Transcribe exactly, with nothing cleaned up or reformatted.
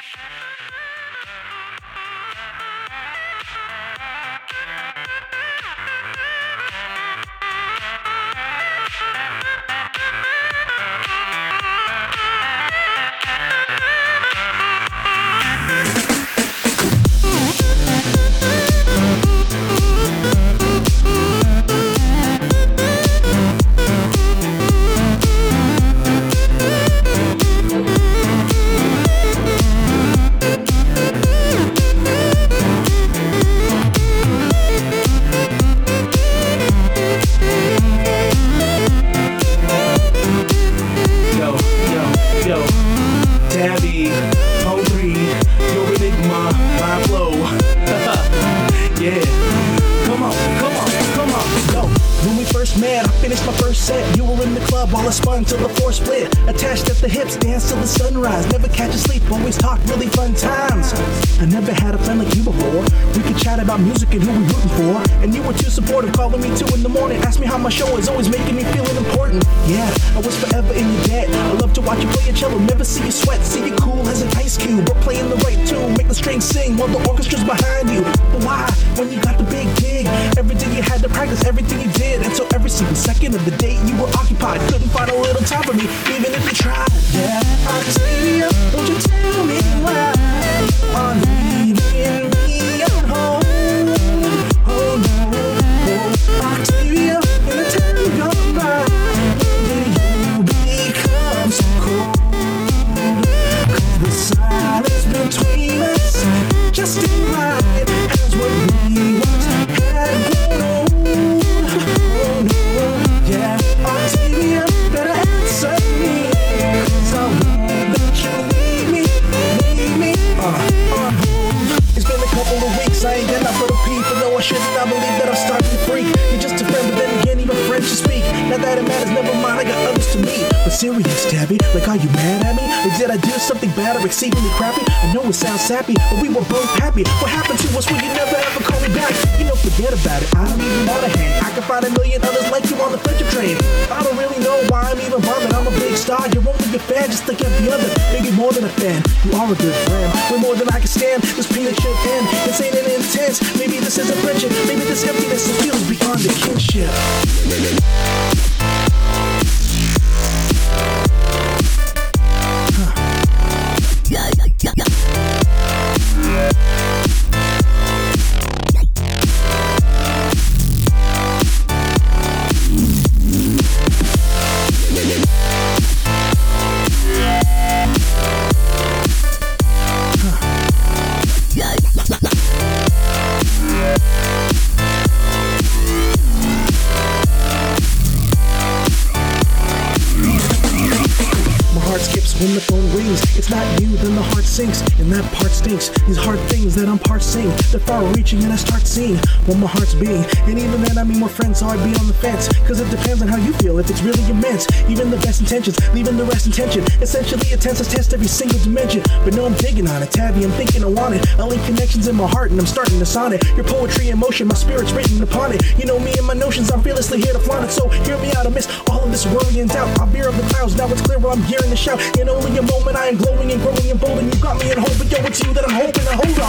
Spun till the floor split, attached at the hips, dance till the sunrise. Never catch a sleep, always talk really fun times. I never had a friend like you before. We could chat about music and who we rooting for. And you were too supportive, calling me two in the morning. Ask me how my show is, always making me feeling important. Yeah, I was forever in your debt. I love to watch you play a cello, never see you sweat. See you cool as an ice cube, but playing the right tune. Make the strings sing while the orchestra's behind you. But why, when you got the big gig? Every day you had to practice everything you did. And so every single second of the day you were occupied. Couldn't find a little time for me, even if you tried. Yeah, Octavia, won't you tell me why are leaving me at home? Oh no, oh, Octavia, in the time gone by, did you become so cold? 'Cause the silence between us just ain't right, as what we once had grown old. Oh no, yeah, Octavia, better answer me, 'cause I won't let you leave me, leave me, uh, uh. It's been a couple of weeks, I ain't got enough for the people. No, I shouldn't, I believe that I'm starting to freak. You're just a friend, but then again, even friends to speak. Now that it matters, never mind, I got others to meet. But serious, Tabby, like, are you mad at me? Like, did I do something bad or exceedingly crappy? I know it sounds sappy, but we were both happy. What happened to us when you never ever call me back? You know, forget about it, I don't even wanna hang. I can find a million others like you on the friendship train. I don't really know why I'm even bothered. I'm a big star, you're only a fan, just like every other. Maybe more than a fan, you are a good friend. Way more than I can stand, this peanut should end. This ain't an intense, maybe this is a friendship. Maybe this emptiness is feels beyond the kinship. When the phone rings, it's not you, then the heart sinks, and that part stinks. These hard things that I'm parsing, they're far reaching, and I start seeing what my heart's being. And even then, I mean, we're friends, so I'd be on the fence, cause it depends on how you feel, if it's really immense. Even the best intentions, leaving the rest in tension. Essentially, a tense test every single dimension. But no, I'm digging on it, Tabby, I'm thinking I want it. I link connections in my heart, and I'm starting to sonnet. Your poetry in motion, my spirit's written upon it. You know me and my notions, I'm fearlessly here to flaunt it. So hear me out, amidst all of this worry and doubt. I'll bear up the clouds, now it's clear where I'm gearing to shout. In only a moment, I am glowing and growing and bold, and you got me in hope, but yo, it's you that I'm hoping to hold.